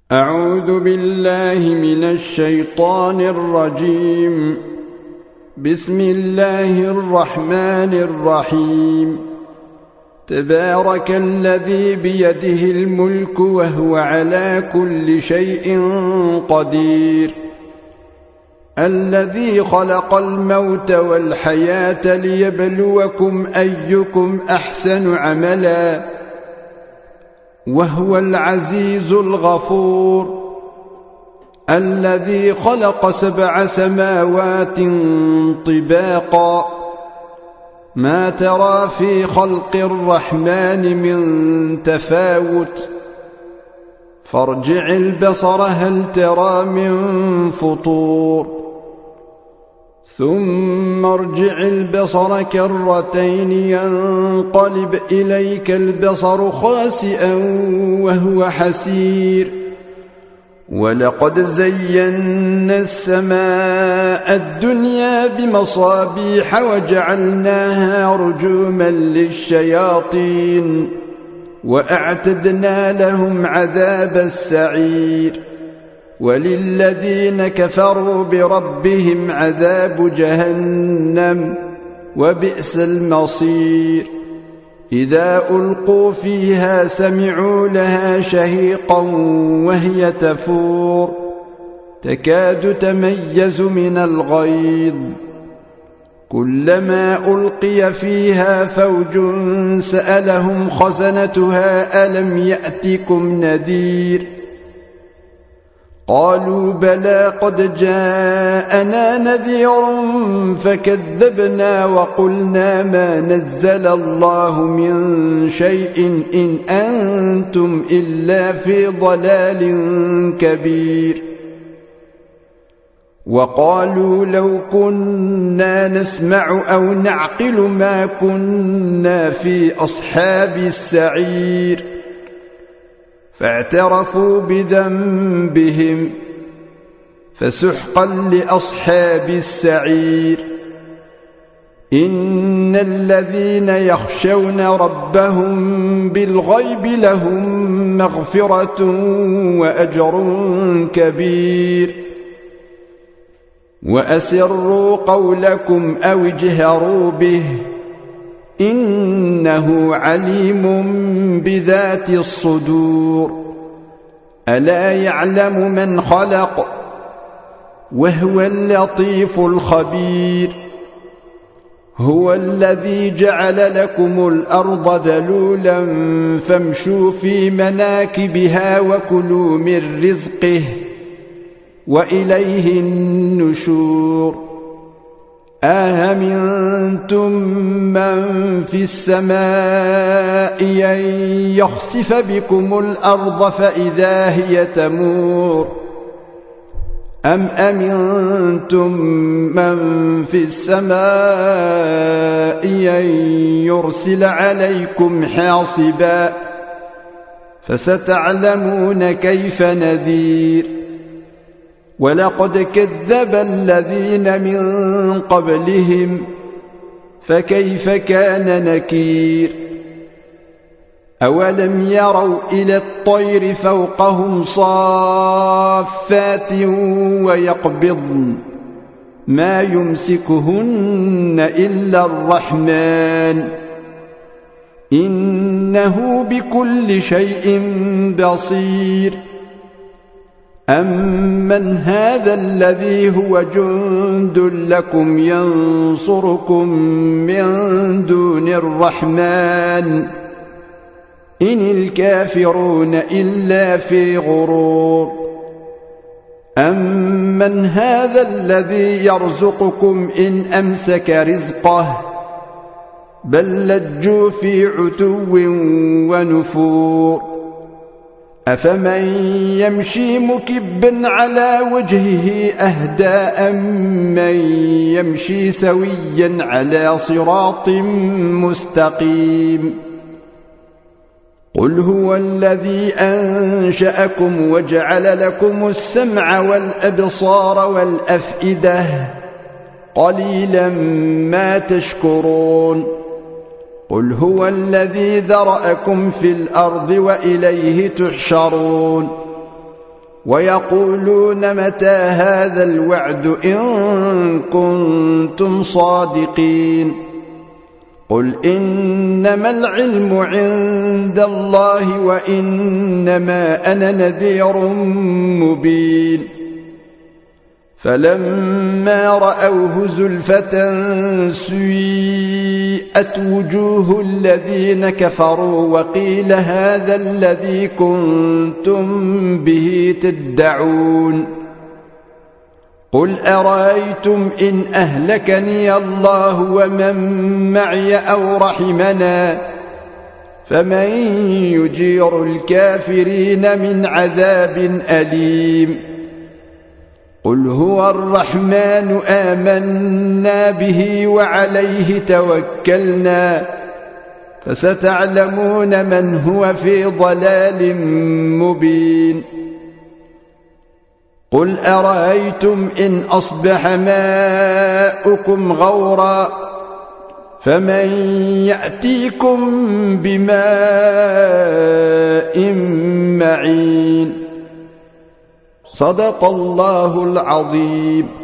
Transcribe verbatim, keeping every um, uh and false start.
أعوذ بالله من الشيطان الرجيم. بسم الله الرحمن الرحيم. تبارك الذي بيده الملك وهو على كل شيء قدير، الذي خلق الموت والحياة ليبلوكم أيكم أحسن عملا، وهو العزيز الغفور، الذي خلق سبع سماوات طباقا، ما ترى في خلق الرحمن من تفاوت، فارجع البصر هل ترى من فطور، ثم ارجع البصر كرتين ينقلب إليك البصر خاسئا وهو حسير، ولقد زينا السماء الدنيا بمصابيح وجعلناها رجوما للشياطين، وأعتدنا لهم عذاب السعير، وللذين كفروا بربهم عذاب جهنم وبئس المصير. إذا ألقوا فيها سمعوا لها شهيقا وهي تفور، تكاد تميز من الغيظ، كلما ألقي فيها فوج سألهم خزنتها ألم يأتكم نذير، قالوا بلى قد جاءنا نذير فكذبنا وقلنا ما نزل الله من شيء إن أنتم إلا في ضلال كبير. وقالوا لو كنا نسمع أو نعقل ما كنا في أصحاب السعير، فاعترفوا بذنبهم فسحقا لأصحاب السعير. إن الذين يخشون ربهم بالغيب لهم مغفرة وأجر كبير. وأسروا قولكم أو اجهروا به إنه عليم بذات الصدور. ألا يعلم من خلق وهو اللطيف الخبير. هو الذي جعل لكم الأرض ذلولا فامشوا في مناكبها وكلوا من رزقه وإليه النشور. أأمنتم من في السماء أن يخسف بكم الأرض فإذا هي تمور، أم أمنتم من في السماء أن يرسل عليكم حاصبا، فستعلمون كيف نذير. ولقد كذب الذين من قبلهم فكيف كان نكير. أولم يروا إلى الطير فوقهم صافات ويقبضن ما يمسكهن إلا الرحمن إنه بكل شيء بصير. أمن هذا الذي هو جند لكم ينصركم من دون الرحمن إن الكافرون إلا في غرور. أمن هذا الذي يرزقكم إن أمسك رزقه بل لجوا في عتو ونفور. أفمن يمشي مكبا على وجهه أهدى أمن يمشي سويا على صراط مستقيم. قل هو الذي أنشأكم وجعل لكم السمع والأبصار والأفئدة قليلا ما تشكرون. قل هو الذي ذرأكم في الأرض وإليه تحشرون ويقولون متى هذا الوعد إن كنتم صادقين قل إنما العلم عند الله وإنما أنا نذير مبين فلما رأوه زلفة سيئت وجوه الذين كفروا وقيل هذا الذي كنتم به تدعون قل أرأيتم إن أهلكني الله ومن معي أو رحمنا فمن يجير الكافرين من عذاب أليم قل هو الرحمن آمنا به وعليه توكلنا فستعلمون من هو في ضلال مبين قل أرأيتم إن أصبح ماؤكم غورا فمن يأتيكم بماء معين صدق الله العظيم.